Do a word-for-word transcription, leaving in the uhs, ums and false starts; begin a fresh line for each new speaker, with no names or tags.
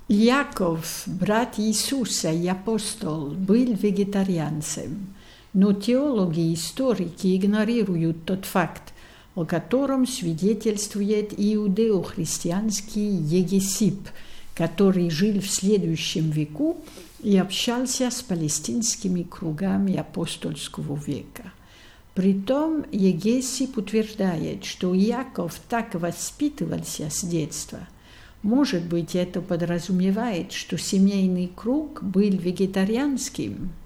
Яков, брат Иисуса и апостол, был вегетарианцем, но теологи и историки игнорируют тот факт, о котором свидетельствует иудео-христианский Егесип, который жил в следующем веку и общался с палестинскими кругами апостольского века. Притом Егесип утверждает, что Иаков так воспитывался с детства. Может быть, это подразумевает, что семейный круг был вегетарианским.